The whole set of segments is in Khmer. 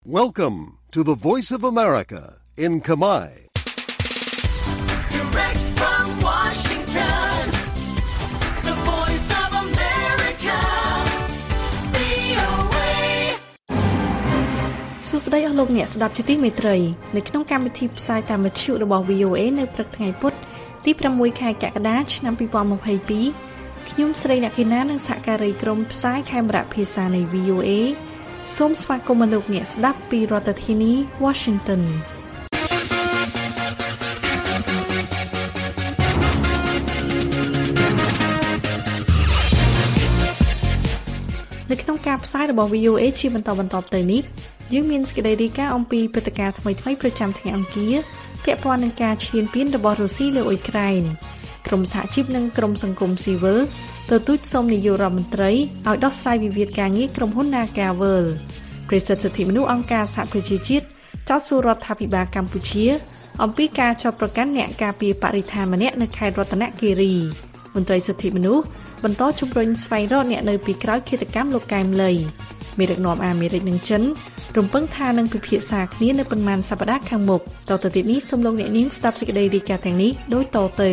Welcome to the Voice of America in Khmer. Direct from Washington, the Voice of America, VOA. សួស្តីអស់លោកអ្នកស្ដាប់ជាទីមេត្រីនៅក្នុងកម្មវិធីផ្សាយតាមវិទ្យុរបស់ VOA នៅព្រឹកថ្ងៃពុធទី6ខែកក្កដាឆ្នាំ2022ខ្ញុំស្រីអ្នកគីណានិងសហការីក្រុមផ្សាយខេមរៈភាសានៃ VOA សូមស្វាគមន៍លោកអ្នកស្ដាប់ពីរដ្ឋធានី Washington នៅក្នុងការផ្សាយរបស់ VOA ជាបន្តទៅនេះយើងមានសេចក្តីរាយការណ៍អំពីព្រឹត្តិការណ៍ថ្មីៗប្រចាំថ្ងៃអង្គារពាក់ព័ន្ធនឹងការឈ្លានពានរបស់រុស្ស៊ីលើអ៊ុយក្រែនក្រមសហជីពនិងក្រមសង្គមស៊ីវិលទទូចសូមនាយករដ្ឋមន្ត្រីឲ្យដោះស្រាយវិវាទការងារក្រុមហ៊ុន Nagavel ព្រះសិទ្ធិសិទ្ធិមនុស្សអង្គការសហប្រជាជាតិចោទសួររដ្ឋាភិបាលកម្ពុជាអំពីការចោទប្រកាន់អ្នកការពារបរិស្ថានម្នាក់នៅខេត្តរតនគិរីមន្ត្រីសិទ្ធិមនុស្សបន្តជំរុញស្វែងរកអ្នកនៅពីក្រោយឃាតកម្មលោកកែមលីមេដឹកនាំអាមេរិកនិងចិនរំពឹងថានឹងពិភាក្សាគ្នានៅប៉ុន្មានសប្តាហ៍ខាងមុខតទៅទៀតនេះសូមលោកអ្នកនាងស្ដាប់សេចក្តីរាយការណ៍ទាំងនេះដូចតទៅ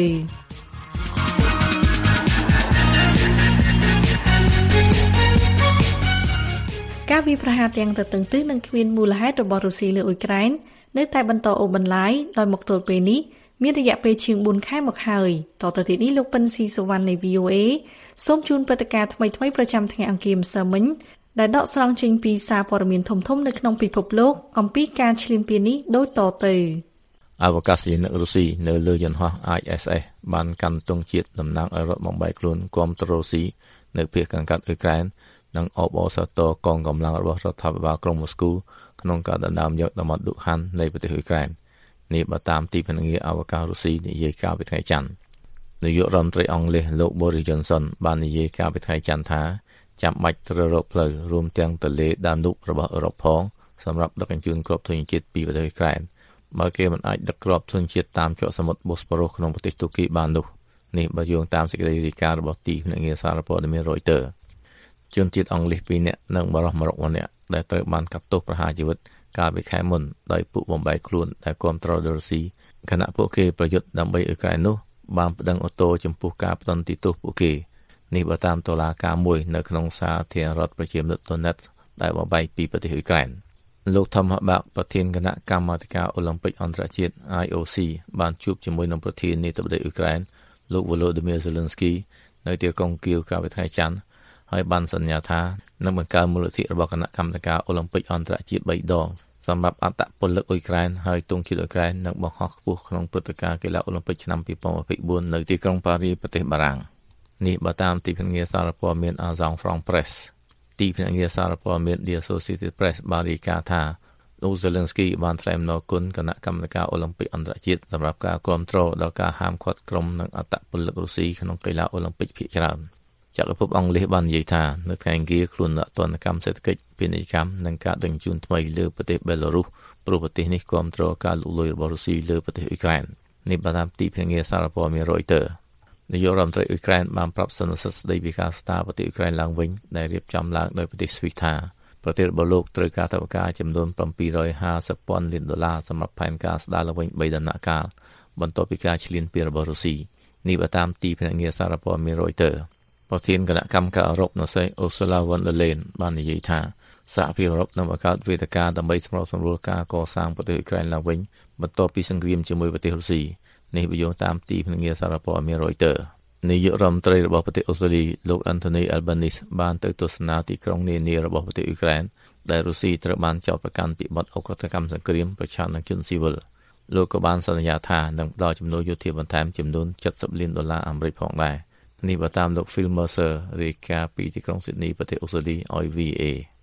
ការវាយប្រហារទាំងទៅតឹងទឹះនិងគ្មានមូលហេតុរបស់រុស្ស៊ីលើអ៊ុយក្រែននៅតែបន្តអូសបន្លាយដោយមកទល់ពេលនេះមានរយៈពេលជាង4ខែមកហើយតទៅទៀតនេះលោកប៉ិនស៊ីសុវណ្ណនៃ VOA សូមជូនព្រឹត្តិការណ៍ថ្មីៗប្រចាំថ្ងៃអង្គារម្សិលមិញដែលដកស្រង់ចេញពីសារព័ត៌មានធំៗនៅក្នុងពិភពលោកអំពីការឈ្លានពាននេះដូចតទៅអវកាសយានិករុស្ស៊ីនៅលើយន្តហោះ ISS បានកាន់ទង់ជាតិតំណាងឲ្យរដ្ឋបំបែកខ្លួនគាំទ្ររុស្ស៊ីនៅភាគខាងកើតអ៊ុយក្រែននិងអបអរសាទរកងកម្លាំងរបស់រដ្ឋាភិបាលក្រុងម៉ូស្គូក្នុងការដណ្ដើមយកតំបន់ឌូហាននៃប្រទេសអ៊ុយក្រែននេះបើតាមទីភ្នាក់ងារអវកាសរុស្ស៊ីនិយាយកាលពីថ្ងៃច័ន្ទនាយករដ្ឋមន្ត្រីអង់គ្លេសលោក Boris Johnson បាននិយាយកាលពីថ្ងៃច័ន្ទថាចាំបាច់ត្រូវរកផ្លូវរួមទាំងទន្លេដានូបរបស់អឺរ៉ុបផងសម្រាប់ដឹកជញ្ជូនគ្រាប់ធញ្ញជាតិពីប្រទេសអ៊ុយក្រែនបើគេមិនអាចដឹកគ្រាប់ធញ្ញជាតិតាមច្រកសមុទ្របូស្ពរ៉ូសក្នុងប្រទេសទូគីបាននោះនេះបើយោងតាមសេចក្តីរាយការណ៍របស់ទីភ្នាក់ងារសារព័ត៌មាន Reuters ជនជាតិអង់គ្លេស2នាក់និងបរិសុទ្ធមរុកម្នាក់ដែលត្រូវបានកាត់ទោសប្រហារជីវិតកាលពីខែមុនដោយពួកបំបែកខ្លួនដែលគាំទ្រដល់រុស្ស៊ីខណៈពួកគេប្រយុទ្ធដើម្បីអ៊ុយក្រែននោះបានប្តឹងអូតូចំពោះការផ្ដន្ទាទោសពួកគេនេះបើតាមតុលាការមួយនៅក្នុងសាធារណរដ្ឋប្រជាមានិត Donetsk ដែលបំបែកពីប្រទេសអ៊ុយក្រែនលោក Thomas Bach ប្រធានគណៈកម្មាធិការអូឡ িম্প ិកអន្តរជាតិ IOC បានជួបជាមួយនឹងប្រធានាធិបតីអ៊ុយក្រែនលោក Volodymyr Zelensky នៅទីក្រុងគៀវកាលពីថ្ងៃច័ន្ទហើយបានសន្យាថានឹងបង្កើនមូលនិធិរបស់គណៈកម្មាធិការអូឡ িম্প ិកអន្តរជាតិ3ដងសម្រាប់អត្តពលិកអ៊ុយក្រែនហើយទង់ជាតិអ៊ុយក្រែននឹងបង្ហោះខ្ពស់ក្នុងព្រឹត្តិការណ៍កីឡាអូឡ িম্প ិកឆ្នាំ2024នៅទីក្រុងប៉ារីសប្រទេសបារាំងនេះបើតាមទីភ្នាក់ងារសារព័ត៌មាន Agence France Presse ទីភ្នាក់ងារសារព័ត៌មាន The Associated Press បានរាយការណ៍ថាលោក Zelensky បានថ្លែងអំណរគុណគណៈកម្មាធិការអូឡ িম্প ិកអន្តរជាតិសម្រាប់ការគាំទ្រដល់ការហាមឃាត់ក្រុមនិងអត្តពលិករុស្ស៊ីក្នុងកីឡាអូឡ িম্প ិកភាគច្រើនចក្រភពអង់គ្លេសបាននិយាយថានៅថ្ងៃអង្គារខ្លួនដាក់ទណ្ឌកម្មសេដ្ឋកិច្ចពាណិជ្ជកម្មនិងការដឹកជញ្ជូនថ្មីលើប្រទេសបេឡារុសព្រោះប្រទេសនេះគាំទ្រការលុកលុយរបស់រុស្ស៊ីលើប្រទេសអ៊ុយក្រែននេះបើតាមទីភ្នាក់ងារសារព័ត៌មាន Reuters នាយករដ្ឋមន្ត្រីអ៊ុយក្រែនបានប្រាប់សន្និសីទស្ដីពីការស្ដារប្រទេសអ៊ុយក្រែនឡើងវិញដែលរៀបចំឡើងដោយប្រទេសស្វីសថាប្រទេសរបស់លោកត្រូវការថវិកាចំនួន$750,000 លានសម្រាប់ផែនការស្ដារឡើងវិញ3ដំណាក់កាលបន្ទាប់ពីការឈ្លានពានរបស់រុស្ស៊ីនេះបើតាមទីភ្នាក់ងារសារព័ត៌មាន Reuters ប្រធានគណៈកម្មការអឺរ៉ុបនៅសេ Ursula von der Leyen បាននិយាយថាសហភាពអឺរ៉ុបនឹងបង្កើតវេទិកាដើម្បីសម្របសម្រួលការកសាងប្រទេសអ៊ុយក្រែនឡើងវិញបន្ទាប់ពីសង្គ្រាមជាមួយប្រទេសរុស្ស៊ីនេះបើយោងតាមទីភ្នាក់ងារសារព័ត៌មាន Reuters នាយករដ្ឋមន្ត្រីរបស់ប្រទេសអូស្ត្រាលីលោក Anthony Albanese បានទៅទស្សនាទីក្រុងនានារបស់ប្រទេសអ៊ុយក្រែនដែលរុស្ស៊ីត្រូវបានចោទប្រកាន់ពីបទអុក្រិដ្ឋកម្មសង្គ្រាមប្រឆាំងនឹងជនស៊ីវិលលោកក៏បានសន្យាថានឹងផ្តល់ជំនួយយោធាបន្ថែមចំនួន$70 លានអាមេរិកផងដែរនេះបើតាមលោក Phil Mercer រាយការណ៍ពីទីក្រុង Sydney ប្រទេសអូស្ត្រាលីឲ្យ VOA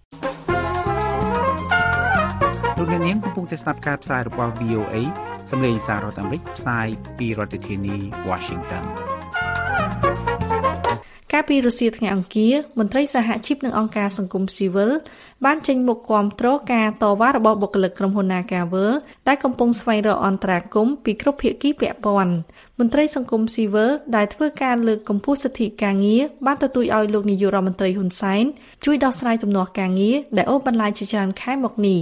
លោកអ្នកនាងកំពុងតែស្ដាប់ការផ្សាយរបស់ VOA សម្លេងសាររដ្ឋអាមេរិកផ្សាយពីរដ្ឋធានី Washington កាលពីរុស្ស៊ីថ្ងៃអង្គារមន្ត្រីសហជីពនិងអង្គការសង្គមស៊ីវិលបានចេញមុខគាំទ្រការតវ៉ារបស់បុគ្គលិកក្រុមហ៊ុន Nagavel ដែលកំពុងស្វែងរកអន្តរាគមន៍ពីគ្រប់ភាគីពាក់ព័ន្ធមន្ត្រីសង្គមស៊ីវិលដែលធ្វើការលើកកម្ពស់សិទ្ធិការងារបានទទូចឲ្យលោកនាយករដ្ឋមន្ត្រីហ៊ុនសែនជួយដោះស្រាយទំនាស់ការងារដែលអូសបន្លាយជាច្រើនខែមកនេះ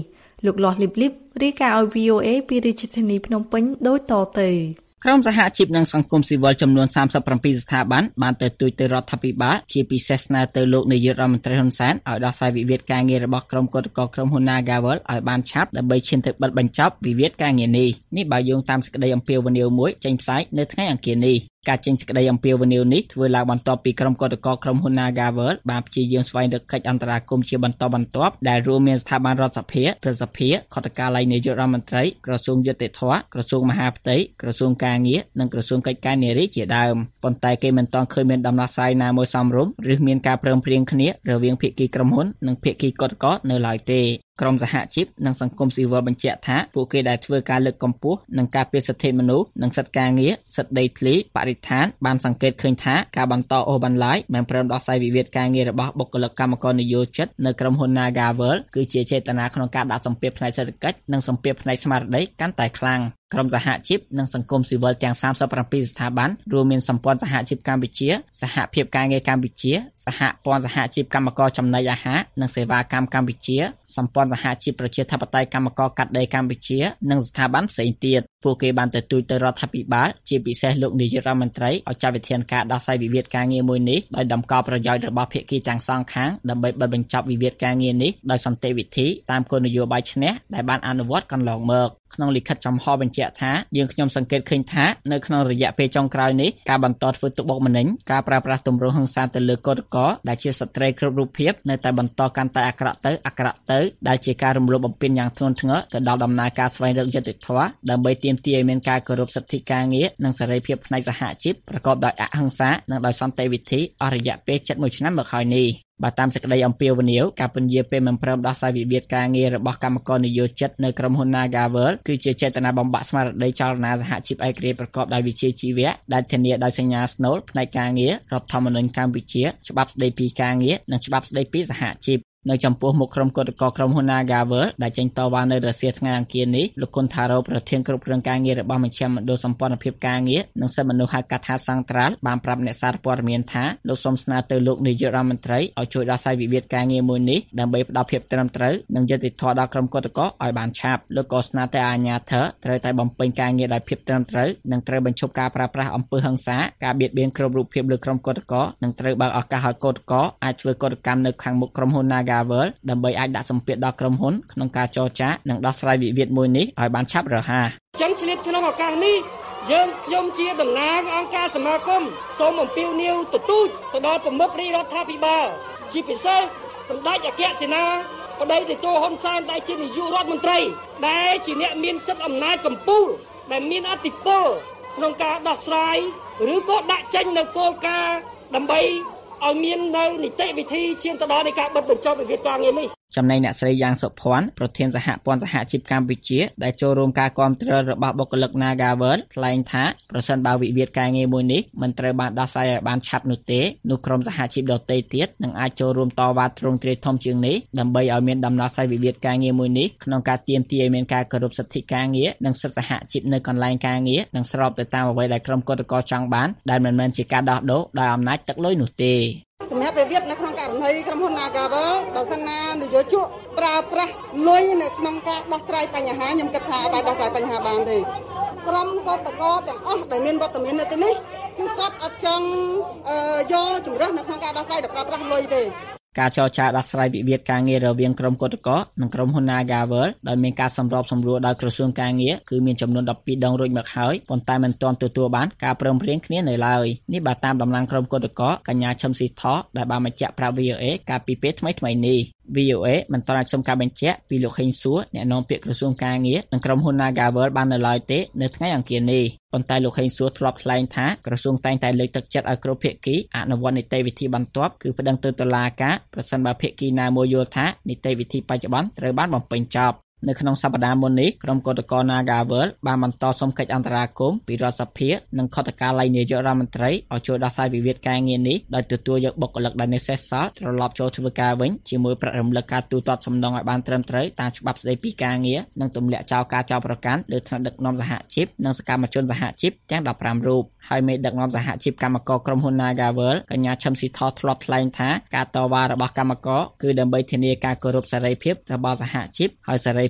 លោកលាស់លីបលីបរាយការណ៍ឲ្យ VOA ពីរាជធានីភ្នំពេញដូចតទៅក្រុមសហជីពនិងសង្គមស៊ីវិលចំនួន37ស្ថាប័នបានទៅទូជទៅរដ្ឋាភិបាលជាពិសេសស្នើទៅលោកនាយករដ្ឋមន្ត្រីហ៊ុនសែនឲ្យដោះស្រាយវិវាទការងាររបស់ក្រុមគឧតកោក្រុមហ៊ុន Nagavel ឲ្យបានឆាប់ដើម្បីឈានទៅបិទបញ្ចប់វិវាទការងារនេះបើយោងតាមសេចក្តីអំពាវនាវមួយចេញផ្សាយនៅថ្ងៃអង្គារនេះការចេញសេចក្តីអំពាវនាវនេះធ្វើឡើងបន្ទាប់ពីក្រុមគឧតកោក្រុមហ៊ុន Nagavel បានព្យាយាមស្វែងរកកិច្ចអន្តរាគមន៍ជាបន្តបន្ទាប់ដែលរួមមានស្ថាប័នរដ្ឋសភាព្រឹទ្ធសភាខុទ្ទកាល័យនាយករដ្ឋមន្ត្រីក្រសួងយុតិធម៌ក្រសួងមហាផ្ទៃក្រសួងការងារនិងក្រសួងកិច្ចការនារីជាដើមប៉ុន្តែគេមិនទាន់ឃើញមានដំណោះស្រាយណាមួយសមរម្យឬមានការព្រមព្រៀងគ្នារវាងភាគីក្រុមហ៊ុននិងភាគីគឧតកោនៅឡើយទេក្រុមសហជីពនិងសង្គមស៊ីវិលបញ្ជាក់ថាពួកគេដែលធ្វើការលើកកម្ពស់និងការពារសិទ្ធិមនុស្សនិងសិទ្ធិការងារសិទ្ធិដីធ្លីបរិស្ថានបានសង្កេតឃើញថាការបន្តអូសបន្លាយមិនព្រមដោះស្រាយវិវាទការងាររបស់បុគ្គលិកកម្មករនិយោជិតនៅក្រុមហ៊ុន Nagavel គឺជាចេតនាក្នុងការដាក់សម្ពាធផ្នែកសេដ្ឋកិច្ចនិងសម្ពាធផ្នែកស្មារតីកាន់តែខ្លាំងក្រុមសហជីពនិងសង្គមស៊ីវិលទាំង37ស្ថាប័នរួមមានសម្ព័ន្ធសហជីពកម្ពុជាសហភាពការងារកម្ពុជាសហព័ន្ធសហជីពកម្មករចំណីអាហារនិងសេវាកម្មកម្ពុជាសម្ព័ន្ធសហជីពប្រជាធិបតេយ្យកម្មករកាត់ដេរកម្ពុជានិងស្ថាប័នផ្សេងទៀតពួកគេបានទៅទូជទៅរដ្ឋាភិបាលជាពិសេសលោកនាយករដ្ឋមន្ត្រីឲ្យចាត់វិធានការដោះស្រាយវិវាទការងារមួយនេះដោយតម្កល់ប្រយោជន៍របស់ភាគីទាំងសងខាងដើម្បីបិទបញ្ចប់វិវាទការងារនេះដោយសន្តិវិធីតាមគោលនយោបាយឈ្នះដែលបានអនុវត្តកន្លងមកក្នុងលិខិតចំហបញ្ជាក់ថាយើងខ្ញុំសង្កេតឃើញថានៅក្នុងរយៈពេលចុងក្រោយនេះការបន្តធ្វើទុកបុកម្នេញការប្រើប្រាស់ទម្រង់ហិង្សាទៅលើគឧតកោដែលជាស្ត្រីគ្រប់រូបភាពនៅតែបន្តកាន់តែអាក្រក់ទៅដែលជាការរំលោភបំពានយ៉ាងធ្ងន់ធ្ងរទៅដល់ដំណើរការស្វែងរកយុត្តិធម៌ដើម្បីទាមទារឲ្យមានការគោរពសិទ្ធិការងារនិងសេរីភាពផ្នែកសហជីពប្រកបដោយអហិង្សានិងដោយសន្តិវិធីអស់រយៈពេល71ឆ្នាំមកហើយនេះបើតាមសេចក្តីអំពាវនាវការពន្យាពេលមិនព្រមដោះស្រាយវិវាទការងាររបស់កម្មករនិយោជិតនៅក្រុមហ៊ុន Nagavel គឺជាចេតនាបំបាក់ស្មារតីចលនាសហជីពឯករាជ្យប្រកបដោយវិជ្ជាជីវៈដែលធានាដោយសញ្ញាស្នូលផ្នែកការងាររដ្ឋធម្មនុញ្ញកម្ពុជាច្បាប់ស្តីពីការងារនិងច្បាប់ស្តីពីសហជីពនៅចំពោះមុខក្រុមគឧតកោក្រុមហ៊ុន Nagavel ដែលចេញតវ៉ានៅរសៀលថ្ងៃអង្គារនេះលោកគុណថារ៉ូប្រធានគ្រប់គ្រងការងាររបស់មជ្ឈមណ្ឌលសម្ព័ន្ធភាពការងារនិងសិទ្ធិមនុស្សហៅកាត់ថាសង្ត្រាល់បានប្រាប់អ្នកសារព័ត៌មានថាលោកសូមស្នើទៅលោកនាយករដ្ឋមន្ត្រីឲ្យជួយដោះស្រាយវិវាទការងារមួយនេះដើម្បីផ្ដល់ភាពត្រឹមត្រូវនិងយុត្តិធម៌ដល់ក្រុមគឧតកោឲ្យបានឆាប់លោកក៏ស្នើទៅអាជ្ញាធរត្រូវតែបំពេញការងារដោយភាពត្រឹមត្រូវនិងត្រូវបញ្ឈប់ការប្រើប្រាស់អំពើហិង្សាការបៀតបៀនគ្រប់រូបភាពលើក្រុមគឧតកោនិងត្រូវបើកឱកាសឲ្យគឧតកោអាចធ្វើកតកម្មនៅខាងមុខក្រុមហ៊ុន Nagavel ដើម្បីអាចដាក់សម្ពាធដល់ក្រុមហ៊ុនក្នុងការចរចានិងដោះស្រាយវិវាទមួយនេះឲ្យបានឆាប់រហ័សចឹងឆ្លៀតក្នុងឱកាសនេះយើងខ្ញុំជាតំណាងអង្គការសមាគមសូមអំពាវនាវទទូចទៅដល់ប្រមុខរាជរដ្ឋាភិបាលជាពិសេសសម្ដេចអគ្គសេនាបតីតេជោហ៊ុនសែនដែលជានាយករដ្ឋមន្ត្រីដែលជាអ្នកមានសិទ្ធិអំណាចកំពូលដែលមានឥទ្ធិពលក្នុងការដោះស្រាយឬក៏ដាក់ចេញនៅគោលការណ៍ដើម្បីឲ្យមាននៅនីតិវិធីឈានទៅដល់នៃការបិទបញ្ចប់វិវាទការងារនេះចំណែកអ្នកស្រីយ៉ាងសុភ័ណ្ឌប្រធានសហព័ន្ធសហជីពកម្ពុជាដែលចូលរួមការគាំទ្ររបស់បុគ្គលិក Nagavel ថ្លែងថាប្រសិនបើវិវាទការងារមួយនេះមិនត្រូវបានដោះស្រាយឲ្យបានឆាប់នោះទេនោះក្រុមសហជីពដទៃទៀតនឹងអាចចូលរួមតវ៉ាទ្រង់ទ្រាយធំជាងនេះដើម្បីឲ្យមានដំណោះស្រាយវិវាទការងារមួយនេះក្នុងការទាមទារឲ្យមានការគោរពសិទ្ធិការងារនិងសិទ្ធិសហជីពនៅកន្លែងការងារនិងស្របទៅតាមអ្វីដែលក្រុមគឧតកោចង់បានដែលមិនមែនជាការដោះដូរដោយអំណាចទឹកលុយនោះទេសម្រាប់វិវាទនៅក្នុងករណីក្រុមហ៊ុន Nagavel បើសិនណានយោជកប្រើប្រាស់លុយនៅក្នុងការដោះស្រាយបញ្ហាខ្ញុំគិតថាអាចដោះស្រាយបញ្ហាបានទេក្រុមគឧតកោទាំងអស់ដែលមានវត្តមាននៅទីនេះគឺគាត់អត់ចង់យកជំរើសនៅក្នុងការដោះស្រាយដោយប្រើប្រាស់លុយទេការចរចាដោះស្រាយវិវាទការងាររវាងក្រុមគឧតកោនិងក្រុមហ៊ុន Nagavel ដោយមានការសម្របសម្រួលដោយក្រសួងការងារគឺមានចំនួន12ដងរួចមកហើយប៉ុន្តែមិនទាន់ទទួលបានការព្រមព្រៀងគ្នានៅឡើយនេះបើតាមតំណាងក្រុមគឧតកោកញ្ញាឈឹមស៊ីថដែលបានបញ្ជាក់ប្រាប់ VOA កាលពីពេលថ្មីៗនេះ VOA មិនទាន់អាចសុំការបញ្ជាក់ពីលោកហេងសួរអ្នកនាំពាក្យក្រសួងការងារនិងក្រុមហ៊ុន Nagavel បាននៅឡើយទេនៅថ្ងៃអង្គារនេះប៉ុន្តែលោកហេងសួរធ្លាប់ថ្លែងថាក្រសួងតែងតែលើកទឹកចិត្តឲ្យគ្រប់ភាគីអនុវត្តនីតិវិធីបន្ទាប់គឺប្តឹងទៅតុលាការប្រសិនបើភាគីណាមួយយល់ថានីតិវិធីបច្ចុប្បន្នត្រូវបានបំពេញចប់នៅក្នុងសប្តាហ៍មុននេះក្រុមគឧតកោ Nagavel បានបន្តសុំកិច្ចអន្តរាគមន៍ពីរដ្ឋសភានិងខុទ្ទកាល័យនាយករដ្ឋមន្ត្រីឲ្យជួយដោះស្រាយវិវាទការងារនេះដោយទទួលយកបុគ្គលិកដែលនៅសេសសល់ត្រឡប់ចូលធ្វើការវិញជាមួយប្រាក់រំលឹកការទូទាត់សំណងឲ្យបានត្រឹមត្រូវតាមច្បាប់ស្តីពីការងារនិងទម្លាក់ចោលការចោទប្រកាន់លើថ្នាក់ដឹកនាំសហជីពនិងសកម្មជនសហជីពទាំង15រូបហើយមេដឹកនាំសហជីពកម្មករក្រុមហ៊ុន Nagavel កញ្ញាឈឹមស៊ីថធ្លាប់ថ្លែងថាការតវ៉ារបស់កម្មករគឺដើម្បីធានាការគោរពសេរីភាពរបស់សហជីពហើយសេរី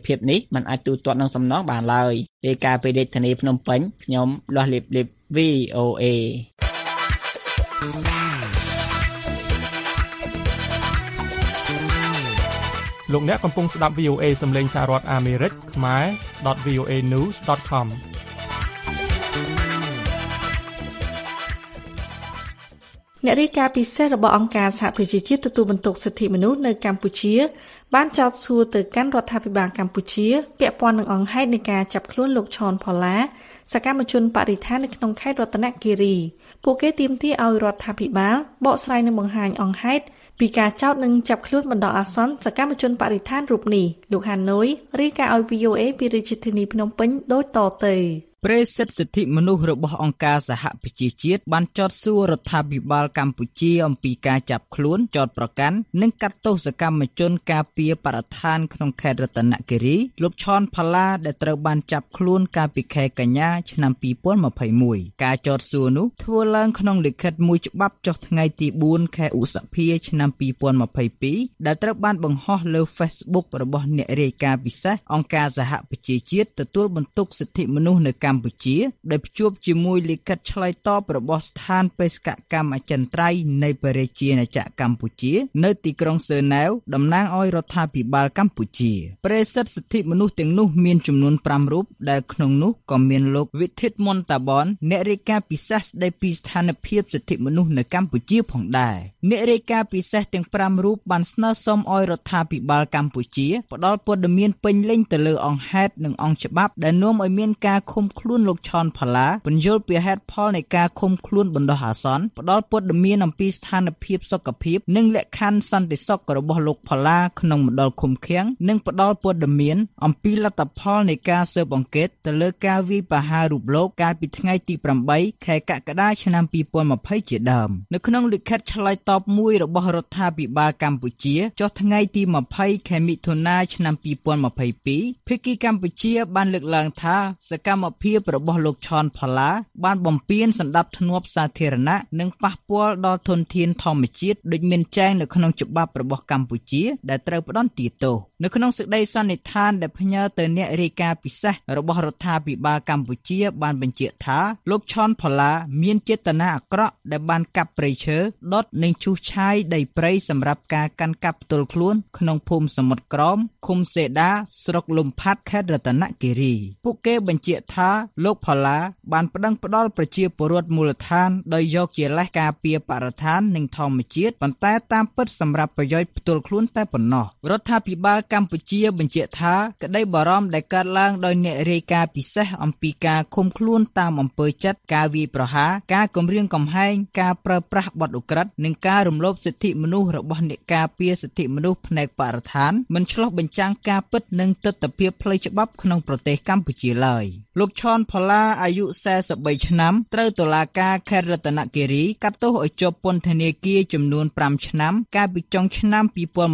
ភាពនេះមិនអាចទូទាត់នឹងសំណងបានឡើយរាយការណ៍ពីរាជធានីភ្នំពេញខ្ញុំលាស់លៀបលៀប VOA លោកអ្នកកំពុងស្ដាប់ VOA សំឡេងសហរដ្ឋអាមេរិកខ្មែរ .voanews.com អ្នករាយការណ៍ពិសេសរបស់អង្គការសហប្រជាជាតិទទួលបន្ទុកសិទ្ធិមនុស្សនៅកម្ពុជាបានចោទសួរទៅកាន់រដ្ឋាភិបាលកម្ពុជាពាក់ព័ន្ធនឹងអង្គហេតុនៃការចាប់ខ្លួនលោកឈុនផល្លាសកម្មជនបរិស្ថាននៅក្នុងខេត្តរតនគិរីពួកគេទាមទារឲ្យរដ្ឋាភិបាលបកស្រាយនិងបង្ហាញអង្គហេតុពីការចោទនិងចាប់ខ្លួនបណ្ដោះអាសន្នសកម្មជនបរិស្ថានរូបនេះលោកហាណូយរាយការណ៍ឲ្យ VOA ពីរាជធានីភ្នំពេញដូចតទៅព្រែសិទ្ធិមនុស្សរបស់អង្គការសហប្រជាជាតិបានចោទសួររដ្ឋាភិបាលកម្ពុជាអំពីការចាប់ខ្លួនចោទប្រកាន់និងកាត់ទោសសកម្មជនការពារបរិស្ថានក្នុងខេត្តរតនគិរីលោកឈុនផល្លាដែលត្រូវបានចាប់ខ្លួនកាលពីខែកញ្ញាឆ្នាំ2021ការចោទសួរនោះធ្វើឡើងក្នុងលិខិតមួយច្បាប់ចុះថ្ងៃទី4ខែឧសភាឆ្នាំ2022ដែលត្រូវបានបង្ហោះលើ Facebook របស់អ្នករាយការណ៍ពិសេសអង្គការសហប្រជាជាតិទទួលបន្ទុកសិទ្ធិមនុស្សនៅកម្ពុជាដោយភ្ជាប់ជាមួយលិខិតឆ្លើយតបរបស់ស្ថានបេសកកម្មអចិន្ត្រៃយ៍នៃប្រជាជាតិណាចក្រកម្ពុជានៅទីក្រុងសឺណែវតំណាងឲ្យរដ្ឋាភិបាលកម្ពុជាព្រែសិទ្ធិមនុស្សទាំងនោះមានចំនួន5រូបដែលក្នុងនោះក៏មានលោកវិធិតមន្តបនអ្នករាយការណ៍ពិសេសស្ដីពីស្ថានភាពសិទ្ធិមនុស្សនៅកម្ពុជាផងដែរអ្នករាយការណ៍ពិសេសទាំង5រូបបានស្នើសុំឲ្យរដ្ឋាភិបាលកម្ពុជាផ្ដល់ព័ត៌មានពេញលេញទៅលើអង្គហេតុនិងអង្គច្បាប់ដែលនាំឲ្យមានការឃុំខ្លួនលោកឈុនផល្លាពន្យល់ពីហេតុផលនៃការឃុំខ្លួនបណ្ដោះអាសន្នផ្ដល់ព័ត៌មានអំពីស្ថានភាពសុខភាពនិងលក្ខខណ្ឌសន្តិសុខរបស់លោកផល្លាក្នុងមណ្ឌលឃុំឃាំងនិងផ្ដល់ព័ត៌មានអំពីលទ្ធផលនៃការស៊ើបអង្កេតទៅលើការវាយប្រហាររូបលោកកាលពីថ្ងៃទី8ខែកក្កដាឆ្នាំ2020ជាដើមនៅក្នុងលិខិតឆ្លើយតបមួយរបស់រដ្ឋាភិបាលកម្ពុជាចុះថ្ងៃទី20ខែមិថុនាឆ្នាំ2022ភាគីកម្ពុជាបានលើកឡើងថាសកម្មភាពរបស់លោកឈុនផល្លាបានបំពានសណ្ដាប់ធ្នាប់សាធារណៈនិងប៉ះពាល់ដល់ធនធានធម្មជាតិដូចមានចែងនៅក្នុងច្បាប់របស់កម្ពុជាដែលត្រូវផ្ដន្ទាទោសនៅក្នុងសេចក្តីសន្និដ្ឋានដែលផ្ញើទៅអ្នករាយការណ៍ពិសេសរបស់រដ្ឋាភិបាលកម្ពុជាបានបញ្ជាក់ថាលោកឈុនផល្លាមានចេតនាអាក្រក់ដែលបានកាប់ព្រៃឈើដុតនិងឈូសឆាយដីព្រៃសម្រាប់ការកាន់កាប់ផ្ទាល់ខ្លួនក្នុងភូមិសមុទ្រក្រមឃុំសេដាស្រុកលំផាត់ខេត្តរតនគិរីពួកគេបញ្ជាក់ថាលោកផល្លាបានប្តឹងផ្តល់ប្រជាពលរដ្ឋមូលដ្ឋានដោយយកជាលេសការពារបរិស្ថាននិងធម្មជាតិប៉ុន្តែតាមពិតសម្រាប់ប្រយោជន៍ផ្ទាល់ខ្លួនតែប៉ុណ្ណោះរដ្ឋាភិបាលកម្ពុជាបញ្ជាក់ថាក្តីបារម្ភដែលកើតឡើងដោយអ្នករាយការណ៍ពិសេសអំពីការឃុំខ្លួនតាមអំពើចិត្តការវាយប្រហារការគំរាមកំហែងការប្រើប្រាស់បទឧក្រិដ្ឋនិងការរំលោភសិទ្ធិមនុស្សរបស់អ្នកការពារសិទ្ធិមនុស្សផ្នែកបរិស្ថានមិនឆ្លុះបញ្ចាំងការពិតនិងទិដ្ឋភាពផ្លូវច្បាប់ក្នុងប្រទេសកម្ពុជាឡើយលោកឈុនផល្លាអាយុ43ឆ្នាំត្រូវតុលាការខេត្តរតនគិរីកាត់ទោសឲ្យជាប់ពន្ធនាគារចំនួន5ឆ្នាំកាលពីចុងឆ្នាំ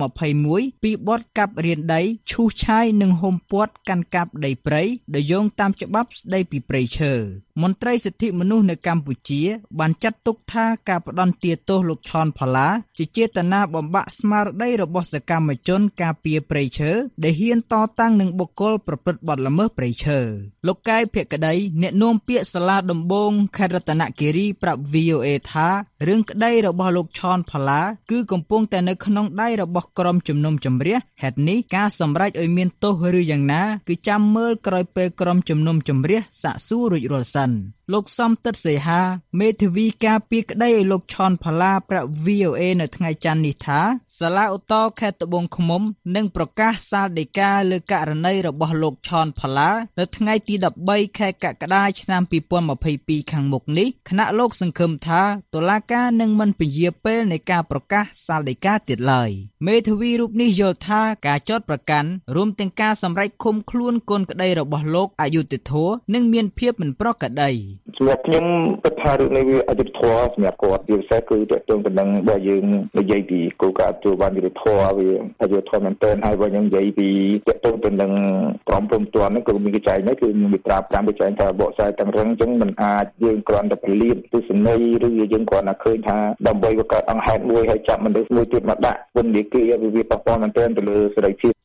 2021ពីបទកាប់រានដីឈូសឆាយនិងហុំព័ទ្ធកាន់កាប់ដីព្រៃដោយយោងតាមច្បាប់ស្ដីពីព្រៃឈើមន្ត្រីសិទ្ធិមនុស្សនៅកម្ពុជាបានចាត់ទុកថាការផ្ដន្ទាទោសលោកឈុនផល្លាជាចេតនាបំបាក់ស្មារតីរបស់សកម្មជនការពារព្រៃឈើដែលហ៊ានតតាំងនឹងបុគ្គលប្រព្រឹត្តបទល្មើសព្រៃឈើលោកកែវភក្តីអ្នកនាំពាក្យសាលាដំបងខេត្តរតនគិរីប្រាប់ VOA ថារឿងក្តីរបស់លោកឈុនផល្លាគឺកំពុងតែនៅក្នុងដៃរបស់ក្រុមជំនុំជម្រះហេតុនេះការសម្រេចឲ្យមានទោសឬយ៉ាងណាគឺចាំមើលក្រោយពេលក្រុមជំនុំជម្រះសាកសួររួចរាល់សិនលោកសំទិតសីហាមេធាវីការពារក្តីឲ្យលោកឈុនផល្លាប្រាប់ VOA នៅថ្ងៃច័ន្ទនេះថាសាលាឧទ្ធរខេត្តត្បូងឃ្មុំនឹងប្រកាសសាលដីកាលើករណីរបស់លោកឈុនផល្លានៅថ្ងៃទី13ខែកក្កដាឆ្នាំ2022ខាងមុខនេះគណៈលោកសង្ឃឹមថាតុលាការនឹងមិនពន្យាពេលនៃការប្រកាសសាលដីកាទៀតឡើយមេធាវីរូបនេះយល់ថាការចោទប្រកាន់រួមទាំងការសម្រេចឃុំខ្លួនកូនក្តីរបស់លោកអយុត្តិធម៌និងមានភាពមិនប្រក្រតីសម្រាប់ខ្ញុំគិតថារឿងនេះវាអយុត្តិធម៌សម្រាប់គាត់វាពិសេសគឺតើតើតំណែងរបស់យើងនិយាយពីគោលការណ៍ទទួលបានយុត្តិធម៌វាអយុត្តិធម៌មែនទែនហើយបើខ្ញុំនិយាយពីតើតើតំណែងក្រមព្រំទាន់ហ្នឹងគឺមានកិច្ចចែងហ្នឹងគឺមានប្រាប់តាមកិច្ចចែងថាបកស្រាយទាំងរឹងអញ្ចឹងមិនអាចយើងគ្រាន់តែពលាតទស្សន័យឬយើងគ្រាន់តែឃើញថាដើម្បីបង្កើតអង្គហេតុមួយហើយចាប់មនុស្សមួយទៀតមកដាក់ពន្ធនាគារវាប៉ះពាល់មែនទែនទៅលើសេរីភាព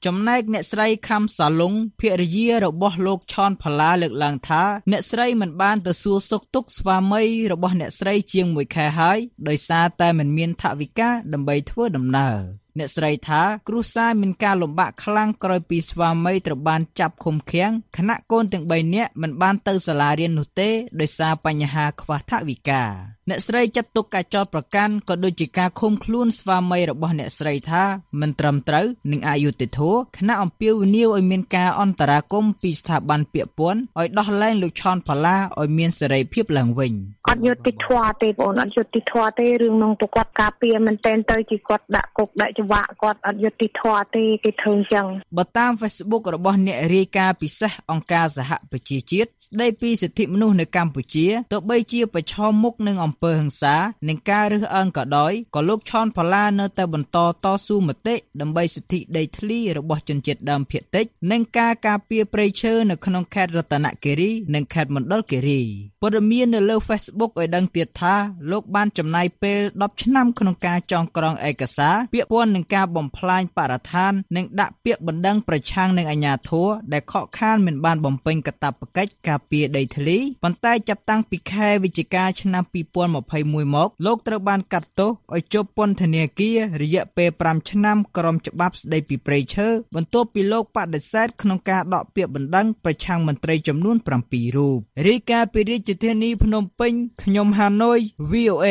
ចំណែកអ្នកស្រីខំសាឡុងភរិយារបស់លោកឆនផល្លាលើកឡើងថាអ្នកស្រីមិនបានទៅសួរសុខទុក្ខស្វាមីរបស់អ្នកស្រីជាង1ខែហើយដោយសារតែមិនមានថវិកាដើម្បីធ្វើដំណើរអ្នកស្រីថាគ្រួសារមានការលំបាកខ្លាំងក្រោយពីស្វាមីត្រូវបានចាប់ឃុំឃាំងខណៈកូនទាំង3នាក់មិនបានទៅសាលារៀននោះទេដោយសារបញ្ហាខ្វះថវិកាអ្នកស្រីចាត់ទុកការចោទប្រកាន់ក៏ដូចជាការឃុំខ្លួនស្វាមីរបស់អ្នកស្រីថាមិនត្រឹមត្រូវនិងអយុត្តិធម៌ខណៈអំពាវនាវឲ្យមានការអន្តរាគមន៍ពីស្ថាប័នពាក់ព័ន្ធឲ្យដោះលែងលោកឆនផល្លាឲ្យមានសេរីភាពឡើងវិញអត់យុត្តិធម៌ទេបងអត់យុត្តិធម៌ទេរឿងនោះទៅគាត់ការពារមែនតែនទៅជាគាត់ដាក់គុកដាក់ច្បាប់គាត់អត់យុត្តិធម៌ទេគេធ្វើអញ្ចឹងបើតាម Facebook របស់អ្នករាយការណ៍ពិសេសអង្គការសហប្រជាជាតិស្ដីពីសិទ្ធិមនុស្សនៅកម្ពុជាទោះបីជាប្រឈមមុខនឹងអំពើហិង្សានិងការរើសអើងក៏ដោយក៏លោកឆនផល្លានៅតែបន្តតស៊ូមតិដើម្បីសិទ្ធិដីធ្លីរបស់ជនជាតិដើមភាគតិចនិងការការពារព្រៃឈើនៅក្នុងខេត្តរតនគិរីនិងខេត្តមណ្ឌលគិរីព័ត៌មាននៅលើ Facebook ឲ្យដឹងទៀតថាលោកបានចំណាយពេល10ឆ្នាំក្នុងការចងក្រងឯកសារពាក់ព័ន្ធនឹងការបំផ្លាញបរិស្ថាននិងដាក់ពាក្យបណ្ដឹងប្រឆាំងនឹងអាជ្ញាធរដែលខកខានមិនបានបំពេញកាតព្វកិច្ចការពារដីធ្លីប៉ុន្តែចាប់តាំងពីខែវិច្ឆិកាឆ្នាំ2021មកលោកត្រូវបានកាត់ទោសឲ្យជាប់ពន្ធនាគាររយៈពេល5ឆ្នាំក្រោមច្បាប់ស្ដីពីព្រៃឈើបន្ទាប់ពីលោកបដិសេធក្នុងការដកពាក្យបណ្ដឹងប្រឆាំងមន្ត្រីចំនួន7រូបរាយការណ៍ពីរាជធានីភ្នំពេញខ្ញុំហាណូយ VOA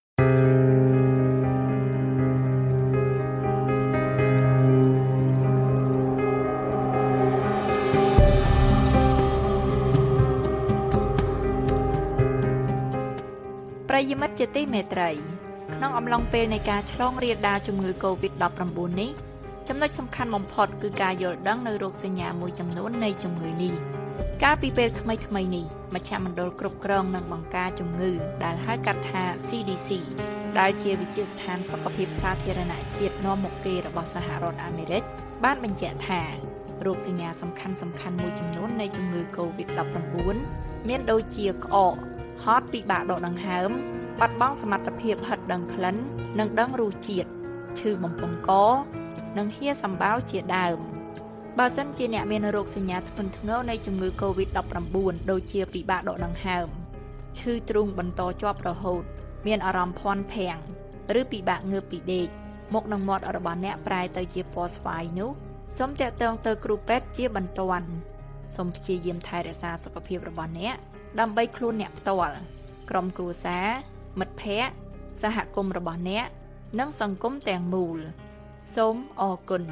ប្រិយមិត្តជាទីមេត្រីក្នុងអំឡុងពេលនៃការឆ្លងរាលដាលជំងឺ COVID-19 នេះចំណុចសំខាន់បំផុតគឺការយល់ដឹងនៅរោគសញ្ញាមួយចំនួននៃជំងឺនេះកាលពីពេលថ្មីៗនេះមជ្ឈមណ្ឌលគ្រប់គ្រងនិងបង្ការជំងឺដែលហៅកាត់ថា CDC ដែលជាវិទ្យាស្ថានសុខភាពសាធារណៈជាតិនាំមុខគេរបស់សហរដ្ឋអាមេរិកបានបញ្ជាក់ថារោគសញ្ញាសំខាន់ៗមួយចំនួននៃជំងឺ COVID-19 មានដូចជាក្អកហត់ពិបាកដកដង្ហើមបាត់បង់សមត្ថភាពហិតដឹងក្លិននិងដឹងរសជាតិឈឺបំពង់កនិងហៀសម្បោរជាដើមបើសិនជាអ្នកមានរោគសញ្ញាធ្ងន់ធ្ងរនៃជំងឺ COVID-19 ដូចជាពិបាកដកដង្ហើមឈឺទ្រូងបន្តជាប់រហូតមានអារម្មណ៍ភាន់ភាំងឬពិបាកងើបពីដេកមុខនិងមាត់របស់អ្នកប្រែទៅជាពណ៌ស្វាយនោះសូមតាក់ទងទៅគ្រូពេទ្យជាបន្ទាន់សូមព្យាយាមថែរក្សាសុខភាពរបស់អ្នកដើម្បីខ្លួនអ្នកផ្ទាល់ក្រុមគ្រួសារមិត្តភ័ក្តិសហគមន៍របស់អ្នកនិងសង្គមទាំងមូលសូមអរគុណ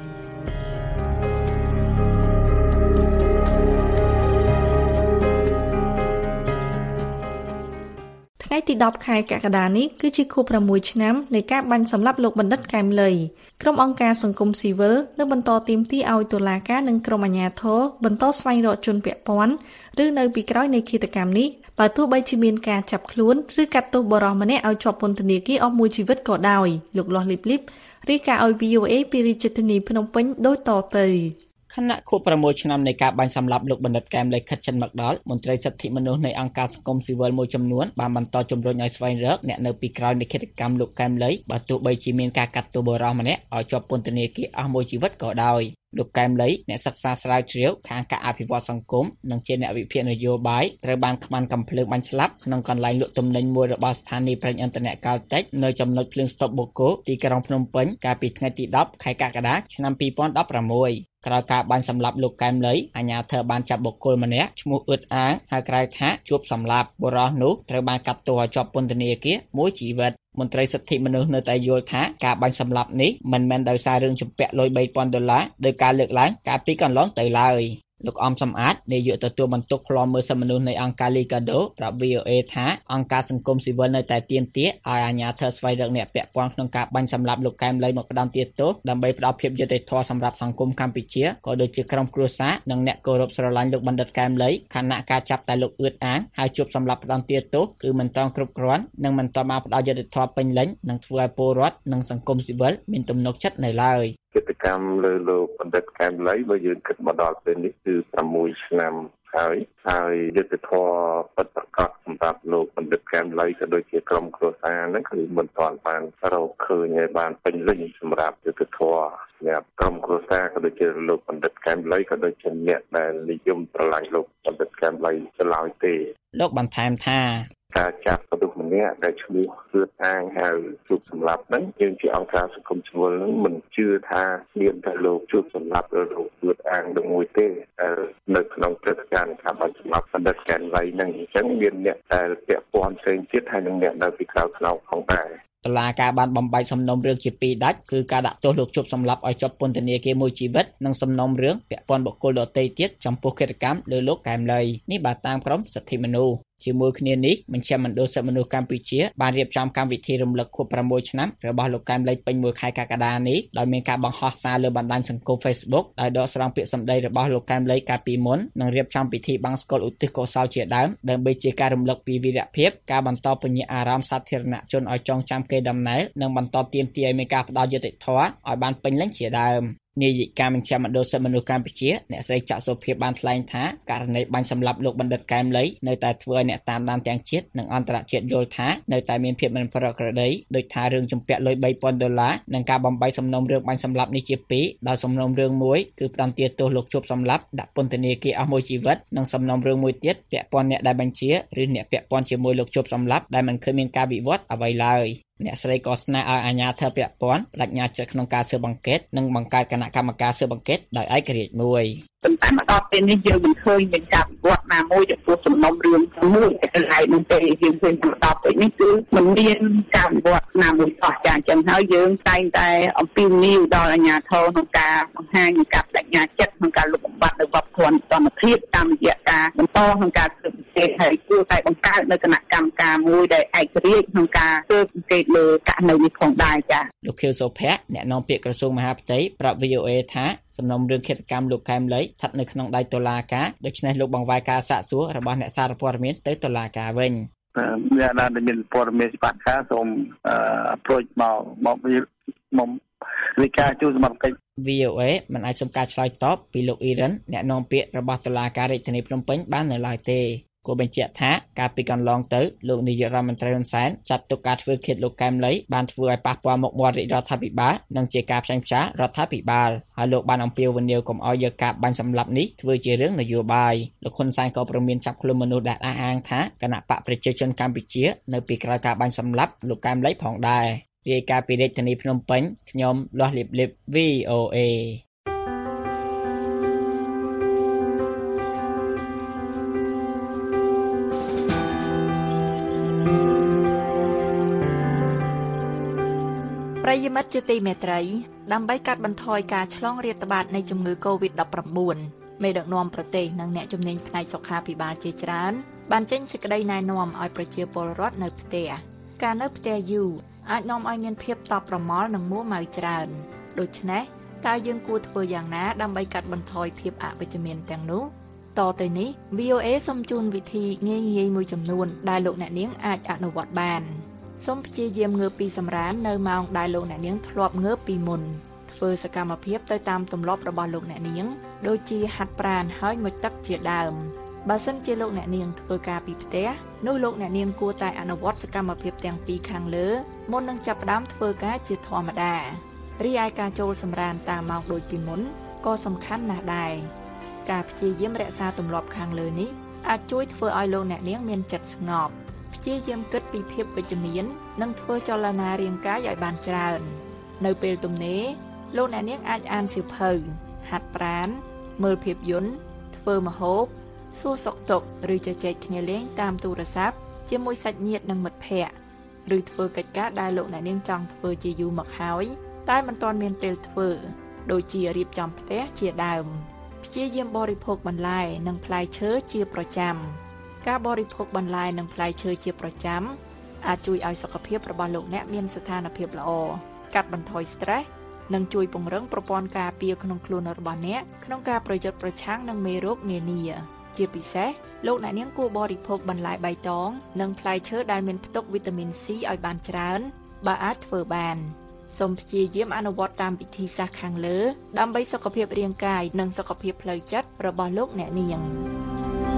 ថ្ងៃទី10ខែកក្កដានេះគឺជាខួប6ឆ្នាំនៃការបាញ់សម្លាប់លោកបណ្ឌិតកែមលីក្រុមអង្គការសង្គមស៊ីវិលនៅបន្តទាមទារឲ្យតុលាការនិងក្រុមអាជ្ញាធរបន្តស្វែងរកជនពាក់ព័ន្ធឬនៅពីក្រោយនៃឃាតកម្មនេះបើទោះបីជាមានការចាប់ខ្លួនឬកាត់ទោសបរិសម្នាក់ឲ្យជាប់ពន្ធនាគារអស់មួយជីវិតក៏ដោយលោកលាស់លីបលីបរាយការណ៍ឲ្យ VOA ពីរាជធានីភ្នំពេញដូចតទៅខណៈខួប6ឆ្នាំនៃការបាញ់សម្លាប់លោកបណ្ឌិតកែមលីខិតចិនមកដល់មន្ត្រីសិទ្ធិមនុស្សនៃអង្គការសង្គមស៊ីវិលមួយចំនួនបានបន្តជំរុញឲ្យស្វែងរកអ្នកនៅពីក្រោយនៃឃាតកម្មលោកកែមលីបើទោះបីជាមានការកាត់ទោសបរិសម្នាក់ឲ្យជាប់ពន្ធនាគារអស់មួយជីវិតក៏ដោយលោកកែមលីអ្នកសិក្សាស្រាវជ្រាវខាងការអភិវឌ្ឍសង្គមនិងជាអ្នកវិភាគនយោបាយត្រូវបានខ្មាន់កំភ្លើងបាញ់ស្លាប់ក្នុងកន្លែងលក់ទំនិញមួយរបស់ស្ថានីយ៍ប្រេងឥន្ធនៈកោលតិចនៅចំណុចភ្លើងស្តុបបូកូទីក្រុងភ្នំពេញកាលពីថ្ងៃទី10ខែកក្កដាឆ្នាំ2016ក្រោយការបាញ់សម្លាប់លោកកែមលីអាជ្ញាធរបានចាប់បុគ្គលម្នាក់ឈ្មោះអ៊ឺតអាងហៅក្រៅថាជួបសម្លាប់បុរសនោះត្រូវបានកាត់ទោសឲ្យជាប់ពន្ធនាគារមួយជីវិតមន្ត្រីសិទ្ធិមនុស្សនៅតែយល់ថាការបាញ់សម្លាប់នេះមិនមែនដោយសាររឿងជំពាក់លុយ$3,000ដោយការលើកឡើងកាលពីកន្លងទៅឡើយលោកអំសំអាតនាយកទទួលបន្ទុកឃ្លាំមើលសិទ្ធិមនុស្សនៃអង្គការ Liga do ប្រាប់ VOA ថាអង្គការសង្គមស៊ីវិលនៅតែទាមទារឲ្យអាជ្ញាធរស្វែងរកអ្នកពាក់ព័ន្ធក្នុងការបាញ់សម្លាប់លោកកែមលីមកផ្ដន្ទាទោសដើម្បីផ្ដល់ភាពយុត្តិធម៌សម្រាប់សង្គមកម្ពុជាក៏ដូចជាក្រុមគ្រួសារនិងអ្នកគោរពស្រឡាញ់លោកបណ្ឌិតកែមលីខណៈការចាប់តែលោកអ៊ឺតអាងហើយជួបសម្លាប់ផ្ដន្ទាទោសគឺមិនទាន់គ្រប់គ្រាន់និងមិនទាន់បានផ្ដល់យុត្តិធម៌ពេញលេញនិងធ្វើឲ្យពលរដ្ឋនិងសង្គមស៊ីវិលមានទំនុកចិត្តនៅឡើយកិច្ចកម្មលើលោកបណ្ឌិតកែមលីបើយើងគិតមកដល់ពេលនេះគឺ6ឆ្នាំហហើយយុទ្ធធម៌បដកត់សម្រាប់លោកបណ្ឌិតកែមលីក៏ដូចជាក្រុមគ្រួសារហ្នឹងគឺមិនទាន់បានរកឃើញឲ្យបានពេញលេញសម្រាប់យុទ្ធធម៌សម្រាប់ក្រុមគ្រួសារក៏ដូចជាលោកបណ្ឌិតកែមលីក៏ដូចជាអ្នកដែលនិយមស្រឡាញ់លោកបណ្ឌិតកែមលីទៅឡើយទេលោកបន្ថែមថាការចាប់មនុស្សម្នាក់ដែលឈ្មោះគឺអាងហៅជួបសម្លាប់ហ្នឹងយើងជាអង្គការសង្គមស៊ីវិលហ្នឹងមិនជឿថាមានតែលោកជួបសម្លាប់ឬលោកជួបអាងនឹងមួយទេនៅក្នុងព្រឹត្តិការណ៍ថាបានសម្លាប់បណ្ឌិតកែមលីហ្នឹងអញ្ចឹងមានអ្នកដែលពាក់ព័ន្ធផ្សេងទៀតហើយនឹងអ្នកនៅពីក្រៅខ្នងផងដែរតុលាការបានបំបែកសំណុំរឿងជាពីរដាច់គឺការដាក់ទោសលោកជប់សម្លាប់ឲ្យជាប់ពន្ធនាគារមួយជីវិតនិងសំណុំរឿងពាក់ព័ន្ធបុគ្គលដទៃទៀតចំពោះកិច្ចកម្មលើលោកកែមលីនេះបាទតាមក្រមសិទ្ធិមនុស្សជាមួយគ្នានេះមជ្ឈមណ្ឌលសិទ្ធិមនុស្សកម្ពុជាបានរៀបចំកម្មវិធីរំលឹកខួប6ឆ្នាំរបស់លោកកែមលីពេញមួយខែកក្កដានេះដោយមានការបង្ហោះសារលើបណ្ដាញសង្គម Facebook ដោយដកស្រង់ពាក្យសម្ដីរបស់លោកកែមលីកាលពីមុននិងរៀបចំពិធីបង្សុកូលឧទ្ទិសកុសលជាដើមដើម្បីជាការរំលឹកពីវីរភាពការបន្តពញ្ញាអារម្មណ៍សាធារណជនឲ្យចងចាំកេរដំណែលនិងបន្តទាមទារឲ្យមានការផ្ដល់យុត្តិធម៌ឲ្យបានពេញលេញជាដើមនាយិកាមជ្ឈមណ្ឌលសិទ្ធិមនុស្សកម្ពុជាអ្នកស្រីចាក់សុភីបានថ្លែងថាករណីបាញ់សម្លាប់លោកបណ្ឌិតកែមលីនៅតែធ្វើឲ្យអ្នកតាមដានទាំងជាតិនិងអន្តរជាតិយល់ថានៅតែមានភាពមិនប្រក្រតីដោយថារឿងជំពាក់លុយ$3,000និងការបំបីសំណុំរឿងបាញ់សម្លាប់នេះជាពីរដោយសំណុំរឿងមួយគឺផ្ដន្ទាទោសលោកជប់សម្លាប់ដាក់ពន្ធនាគារអស់មួយជីវិតនិងសំណុំរឿងមួយទៀតពាក់ព័ន្ធអ្នកដែលបញ្ជាឬអ្នកពាក់ព័ន្ធជាមួយលោកជប់សម្លាប់ដែលមិនឃើញមានការវិវត្តអ្វីឡើយអ្នកស្រីក៏ស្នើឲ្យអាជ្ញាធរពាក់ព័ន្ធបដិញ្ញាចិត្តក្នុងការស៊ើបអង្កេតនិងបង្កើតគណៈកម្មការស៊ើបអង្កេតដោយឯករាជ្យមួយប៉ុន្តែមកដល់ពេលនេះយើងមិនឃើញមានការវិវត្តណាមួយចំពោះសំណុំរឿងមួយតែកន្លែងនោះទេយើងឃើញមកដល់ពេលនេះគឺមិនមានការវិវត្តណាមួយអស់ចាអញ្ចឹងហើយយើងតែងតែអំពាវនាវដល់អាជ្ញាធរក្នុងការបង្ហាញការបដិញ្ញាចិត្តក្នុងការលុបបំបាត់នៅវប្បធម៌សន្តិភាពតាមរយៈការបន្តក្នុងការស៊ើបអង្កេតហើយគួរតែបង្កើតនៅគណៈកម្មការមួយដែលឯករាជ្យក្នុងការស៊ើបអង្កេតលើករណីនេះផងដែរចាលោកខៀវសុភ័ក្រអ្នកនាំពាក្យក្រសួងមហាផ្ទៃប្រាប់ VOA ថាសំណុំរឿងឃាតកម្មលោកកែមលីស្ថិតនៅក្នុងដៃតុលាការដូច្នេះលោកបង្វែរការសាកសួររបស់អ្នកសារព័ត៌មានទៅតុលាការវិញអ្នកដែលមានព័ត៌មានច្បាស់ខាសូមapproach មកវិការជួយសមត្ថកិច្ច VOA មិនអាចសុំការឆ្លើយតបពីលោកអ៊ីរ៉ានអ្នកនាំពាក្យរបស់តុលាការរាជធានីភ្នំពេញបាននៅឡើយទេគូបញ្ជាក់ថាកាលពីកន្លងទៅលោកនាយករដ្ឋមន្ត្រីហ៊ុនសែនចាត់ទុកការធ្វើឃាតលោកកែមលីបានធ្វើឲ្យប៉ះពាល់មុខមាត់រាជរដ្ឋាភិបាលនិងជាការផ្ចាញ់ផ្ចារដ្ឋាភិបាលហើយលោកបានអំពាវនាវកុំឲ្យយកការបាញ់សម្លាប់នេះធ្វើជារឿងនយោបាយលោកហ៊ុនសែនក៏ព្រមានចាប់ខ្លួនមនុស្សដែលអះអាងថាគណៈបកប្រជាជនកម្ពុជានៅពីក្រោយការបាញ់សម្លាប់លោកកែមលីផងដែររាយការណ៍ពីរាជធានីភ្នំពេញខ្ញុំលាស់លៀបលៀប VOA ប្រិយមិត្តជាទីមេត្រីដើម្បីកាត់បន្ថយការឆ្លងរាតត្បាតនៃជំងឺ Covid-19 មេដឹកនាំប្រទេសនិងអ្នកជំនាញផ្នែកសុខាភិបាលជាច្រើនបានចេញសេចក្តីណែនាំឲ្យប្រជាពលរដ្ឋនៅផ្ទះការនៅផ្ទះយូរអាចនាំឲ្យមានភាពតប់ប្រមល់និងមួម៉ៅច្រើនដូច្នេះតើយើងគួរធ្វើយ៉ាងណាដើម្បីកាត់បន្ថយភាពអវិជ្ជមានទាំងនោះតទៅនេះ VOA សូមជូនវិធីងាយៗមួយចំនួនដែលលោកអ្នកនាងអាចអនុវត្តបានសូមព្យាយាមងើបពីសម្រាននៅម៉ោងដែលលោកអ្នកនាងធ្លាប់ងើបពីមុនធ្វើសកម្មភាពទៅតាមទម្លាប់របស់លោកអ្នកនាងដូចជាហាត់ប្រាណហើយមុជទឹកជាដើមបើសិនជាលោកអ្នកនាងធ្វើការពីផ្ទះនោះលោកអ្នកនាងគួរតែអនុវត្តសកម្មភាពទាំងពីរខាងលើមុននឹងចាប់ផ្ដើមធ្វើការជាធម្មតារីឯការចូលសម្រានតាមម៉ោងដូចពីមុនក៏សំខាន់ណាស់ដែរការព្យាយាមរក្សាទម្លាប់ខាងលើនេះអាចជួយធ្វើឲ្យលោកអ្នកនាងមានចិត្តស្ងប់ព្យាយាមគិតពីភាពវិជ្ជមាននិងធ្វើចលនារាងកាយឲ្យបានច្រើននៅពេលទំនេរលោកអ្នកនាងអាចអានសៀវភៅហាត់ប្រាណមើលភាពយន្តធ្វើម្ហូបសួរសុខទុក្ខឬជជែកគ្នាលេងតាមទូរស័ព្ទជាមួយសាច់ញាតិនិងមិត្តភ័ក្តិឬធ្វើកិច្ចការដែលលោកអ្នកនាងចង់ធ្វើជាយូរមកហើយតែមិនទាន់មានពេលធ្វើដូចជារៀបចំផ្ទះជាដើមព្យាយាមបរិភោគបន្លែនិងផ្លែឈើជាប្រចាំការបរិភោគបន្លែនិងផ្លែឈើជាប្រចាំអាចជួយឲ្យសុខភាពរបស់លោកអ្នកមានស្ថានភាពល្អកាត់បន្ថយ stress និងជួយពង្រឹងប្រព័ន្ធការពារក្នុងខ្លួនរបស់អ្នកក្នុងការប្រយុទ្ធប្រឆាំងនឹងមេរោគនានាជាពិសេសលោកអ្នកនាងគួរបរិភោគបន្លែបៃតងនិងផ្លែឈើដែលមានផ្ទុកវីតាមីន C ឲ្យបានច្រើនបើអាចធ្វើបានសូមព្យាយាមអនុវត្តតាមវិធីសាស្ត្រខាងលើដើម្បីសុខភាពរាងកាយនិងសុខភាពផ្លូវចិត្តរបស់លោកអ្នកនាង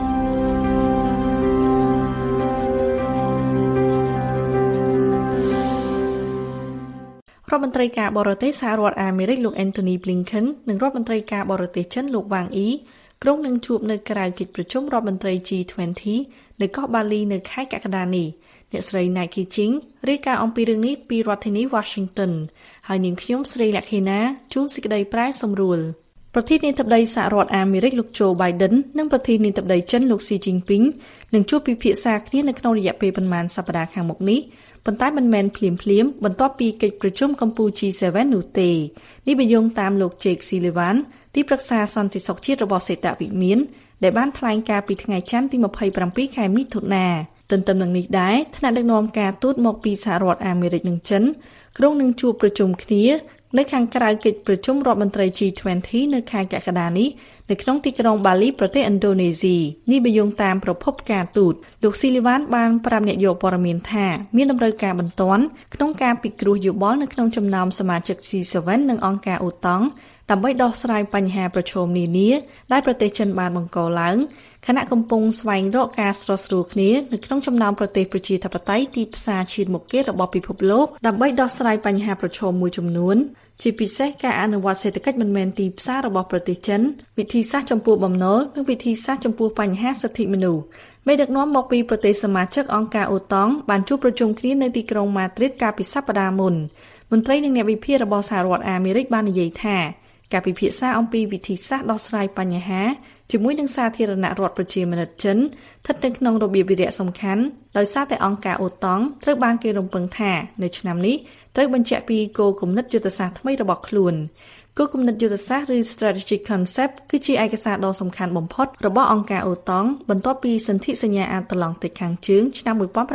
រដ្ឋមន្ត្រីការបរទេសសហរដ្ឋអាមេរិកលោក Anthony Blinken និងរដ្ឋមន្ត្រីការបរទេសចិនលោក Wang Yi ក្រុងនឹងជួបនៅក្រៅកិច្ចប្រជុំរដ្ឋមន្ត្រី G20 នៅកោះបាលីនៅខែកក្កដានេះអ្នកស្រី Nike Ching រាយការណ៍អំពីរឿងនេះពីរដ្ឋធានី Washington ហើយនាងខ្ញុំស្រីលក្ខិណាជួនសេចក្តីប្រែសម្រួលប្រធានាធិបតីសហរដ្ឋអាមេរិកលោក Joe Biden និងប្រធានាធិបតីចិនលោក Xi Jinping នឹងជួបពិភាក្សាគ្នានៅក្នុងរយៈពេលប្រមាណសប្តាហ៍ខាងមុខនេះប៉ុន្តែមិនមែនភ្លាមបន្ទាប់ពីកិច្ចប្រជុំកម្ពុជា G7 នោះទេនេះបញ្យងតាមលោក Jake Sullivan ទីប្រឹក្សាសន្តិសុខជាតិរបស់សេតវិមានដែលបានថ្លែងការពីថ្ងៃច័ន្ទទី27ខែមិថុនាទន្ទឹមនឹងនេះដែរថ្នាក់ដឹកនាំការទូតមកពីសហរដ្ឋអាមេរិកនិងចិនក្រុងនឹងជួបប្រជុំគ្នានៅខាងក្រៅកិច្ចប្រជុំរដ្ឋមន្ត្រី G20 នៅខែកក្កដានេះនៅក្នុងទីក្រុងបាលីប្រទេសឥណ្ឌូនេស៊ីនេះបញ្យងតាមប្រភពការទូតលោក Sullivan បានប្រាប់អ្នកយកព័ត៌មានថាមានតម្រូវការបន្ទាន់ក្នុងការពិគ្រោះយោបល់នៅក្នុងចំណោមសមាជិក G7 និងអង្គការអូតង់ដើម្បីដោះស្រាយបញ្ហាប្រឈមនានាដែលប្រទេសចិនបានបង្កឡើងខណៈកំពុងស្វែងរកការស្រោះស្រួលគ្នានៅក្នុងចំណោមប្រទេសប្រជាធិបតេយ្យទីផ្សារឈានមុខគេរបស់ពិភពលោកដើម្បីដោះស្រាយបញ្ហាប្រឈមមួយចំនួនជាពិសេសការអនុវត្តសេដ្ឋកិច្ចមិនមែនទីផ្សាររបស់ប្រទេសចិនវិធីសាស្ត្រចំពោះបំណុលនិងវិធីសាស្ត្រចំពោះបញ្ហាសិទ្ធិមនុស្សមេដឹកនាំមកពីប្រទេសសមាជិកអង្គការអូតង់បានជួបប្រជុំគ្នានៅទីក្រុងម៉ាឌ្រីតកាលពីសប្តាហ៍មុនមន្ត្រីនិងអ្នកវិភាគរបស់សហរដ្ឋអាមេរិកបាននិយាយថាការពិភាក្សាអំពីវិធីសាស្ត្រដោះស្រាយបញ្ហាជាមួយនឹងសាធារណរដ្ឋប្រជាមានិតចិនស្ថិតនៅក្នុងរបៀបវិរៈសំខាន់ដោយសារតែអង្គការអូតង់ត្រូវបានគេរំពឹងថានៅឆ្នាំនេះត្រូវបញ្ជាក់ពីគោលគំនិតយុទ្ធសាស្ត្រថ្មីរបស់ខ្លួនគោលគំនិតយុទ្ធសាស្ត្រឬ Strategic Concept គឺជាឯកសារដ៏សំខាន់បំផុតរបស់អង្គការអូតង់បន្ទាប់ពីសន្ធិសញ្ញាអាត្លង់តិកខាងជើងឆ្នាំ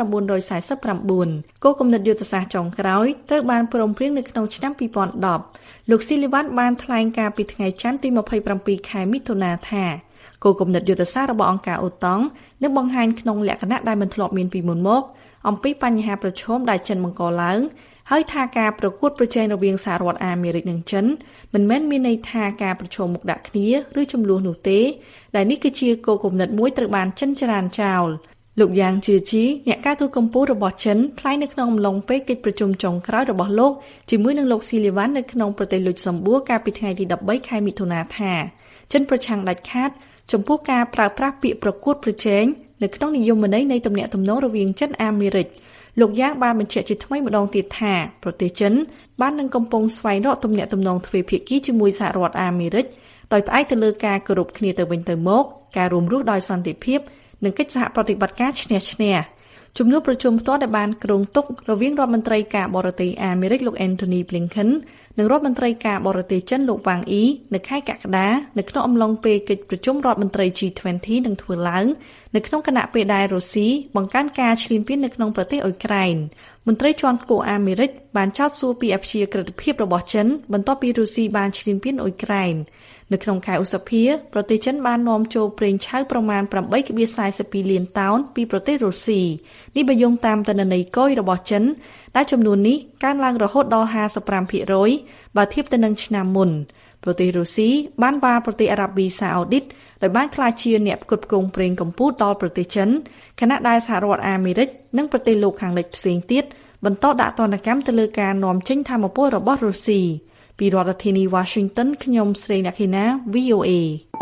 1949គោលគំនិតយុទ្ធសាស្ត្រចុងក្រោយត្រូវបានព្រមព្រៀងនៅក្នុងឆ្នាំ2010លោក Sullivan បានថ្លែងការពីថ្ងៃច័ន្ទទី27ខែមិថុនាថាគោលគំនិតយុទ្ធសាស្ត្ររបស់អង្គការអូតង់នឹងបង្ហាញក្នុងលក្ខណៈដែលមិនធ្លាប់មានពីមុនមកអំពីបញ្ហាប្រឈមដែលចិនបង្កឡើងហើយថាការប្រកួតប្រជែងរវាងសហរដ្ឋអាមេរិកនិងចិនមិនមែនមានន័យថាការប្រឈមមុខដាក់គ្នាឬជម្លោះនោះទេដែលនេះគឺជាគោលគំនិតមួយត្រូវបានចិនចរានចោលលោកយ៉ាងជាជីអ្នកការទូតកម្ពុជារបស់ចិនថ្លែងនៅក្នុងអំឡុងពេលកិច្ចប្រជុំចុងក្រោយរបស់លោកជាមួយនឹងលោក Sullivan នៅក្នុងប្រទេសលុចសំបួរកាលពីថ្ងៃទី13ខែមិថុនាថាចិនប្រឆាំងដាច់ខាតចំពោះការប្រើប្រាស់ពាក្យប្រកួតប្រជែងនៅក្នុងនិយមន័យនៃទំនាក់ទំនងរវាងចិនអាមេរិកលោកយ៉ាងបានបញ្ជាក់ជាថ្មីម្ដងទៀតថាប្រទេសចិនបាននឹងកំពុងស្វែងរកទំនាក់ទំនងទ្វេភាគីជាមួយសហរដ្ឋអាមេរិកដោយផ្អែកទៅលើការគោរពគ្នាទៅវិញទៅមកការរួមរស់ដោយសន្តិភាពនិងកិច្ចសហប្រតិបត្តិការឈ្នះឈ្នះជំនួបប្រជុំផ្ទាល់ដែលបានគ្រោងទុករវាងរដ្ឋមន្ត្រីការបរទេសអាមេរិកលោក Anthony Blinken និងរដ្ឋមន្ត្រីការបរទេសចិនលោក Wang Yi នៅខែកក្កដានៅក្នុងអំឡុងពេលកិច្ចប្រជុំរដ្ឋមន្ត្រី G20 នឹងធ្វើឡើងនៅក្នុងគណៈពេលដែលរុស្ស៊ីបង្កើនការឈ្លានពាននៅក្នុងប្រទេសអ៊ុយក្រែនមន្ត្រីជាន់ខ្ពស់អាមេរិកបានចោទសួរពីអព្យាក្រឹតភាពរបស់ចិនបន្ទាប់ពីរុស្ស៊ីបានឈ្លានពានអ៊ុយក្រែននៅក្នុងខែឧសភាប្រទេសចិនបាននាំចូលប្រេងឆៅប្រមាណ 8.42 លានតោនពីប្រទេសរុស្ស៊ីនេះបញ្យងតាមទិន្នន័យគយរបស់ចិនដែលចំនួននេះកើនឡើងរហូតដល់ 55% បើធៀបទៅនឹងឆ្នាំមុនប្រទេសរុស្ស៊ីបានវាយប្រទេសអារ៉ាប៊ីសាអូឌីតដោយបានក្លាយជាអ្នកផ្គត់ផ្គង់ប្រេងកំពូលដល់ប្រទេសចិនខណៈដែលសហរដ្ឋអាមេរិកនិងប្រទេសលោកខាងលិចផ្សេងទៀតបន្តដាក់ទណ្ឌកម្មទៅលើការនាំចេញថាមពលរបស់រុស្ស៊ីពីរដ្ឋធានី Washington ខ្ញុំស្រីអ្នកខេណា VOA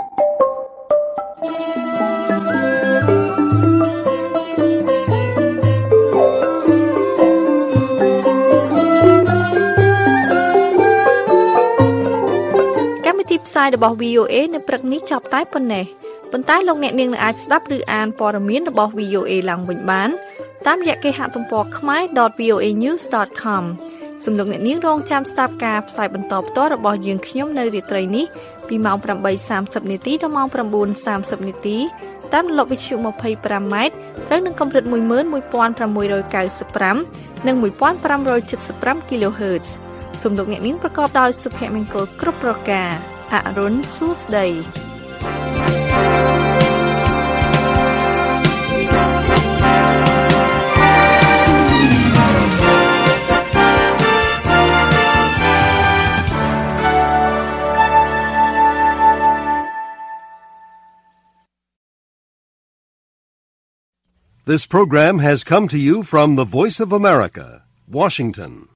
ផ្សាយរបស់ VOA នៅព្រឹកនេះចប់តែប៉ុណ្ណេះប៉ុន្តែលោកអ្នកនាងអាចស្ដាប់ឬអានព័ត៌មានរបស់ VOA ឡើងវិញបានតាមរយៈគេហទំព័រ khmer.voanews.com សូមលោកអ្នកនាងរងចាំស្ដាប់ការផ្សាយបន្តផ្ទាល់របស់យើងខ្ញុំនៅរាត្រីនេះពីម៉ោង 8:30 នាទីដល់ម៉ោង 9:30 នាទីតាមរលកវិទ្យុ 25 ម៉ែត្រត្រូវនឹងកម្រិត 11695 និង 1575 kHz សូមលោកអ្នកនាងប្រកបដោយសុភមង្គលគ្រប់ប្រការអរុនសួស្ដី This program has come to you from the Voice of America, Washington.